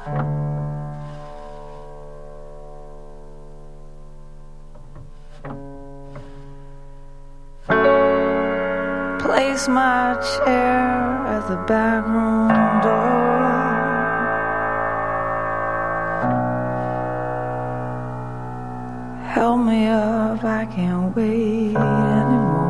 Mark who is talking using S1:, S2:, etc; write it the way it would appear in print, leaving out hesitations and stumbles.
S1: Place my chair at the back room door. Help me up, I can't wait anymore.